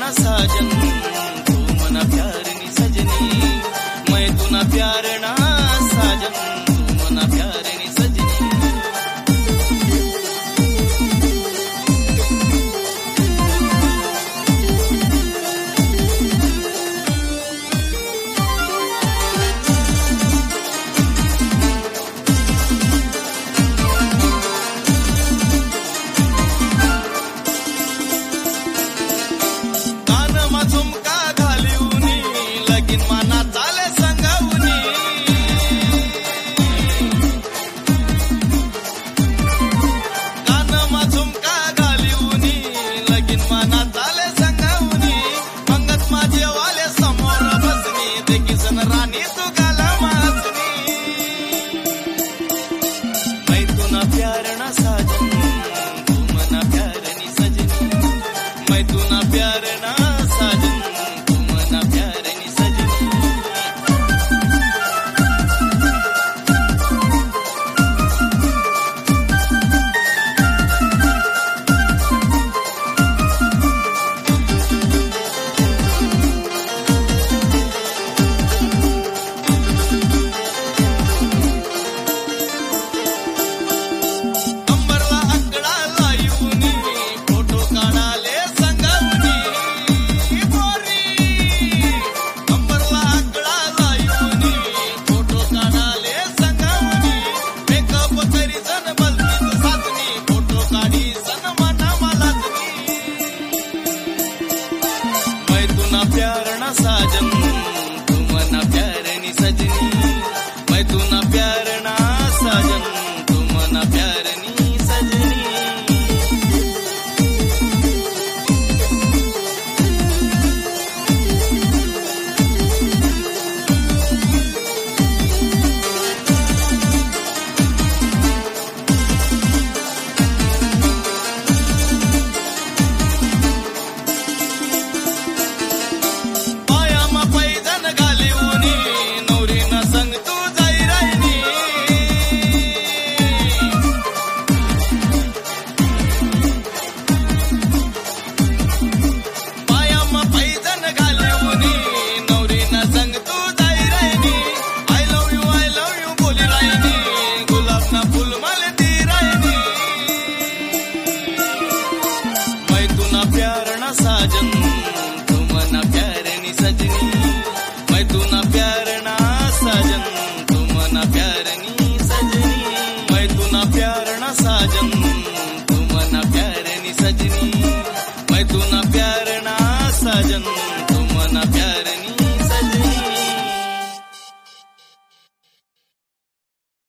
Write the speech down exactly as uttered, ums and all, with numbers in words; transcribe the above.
ना साजन तू मना प्यार नी सजनी मैं तू ना प्यार ना साजन तू मना प्यार नी सजनी साजन तू मना प्यार नी सजनी मैं तू ना प्यार ना साजन तू मना प्यार नी सजनी साजन तू मना प्यार नी सजनी मैं तू ना प्यार ना साजन तू मना प्यार नी सजनी मैं तू ना प्यार ना साजन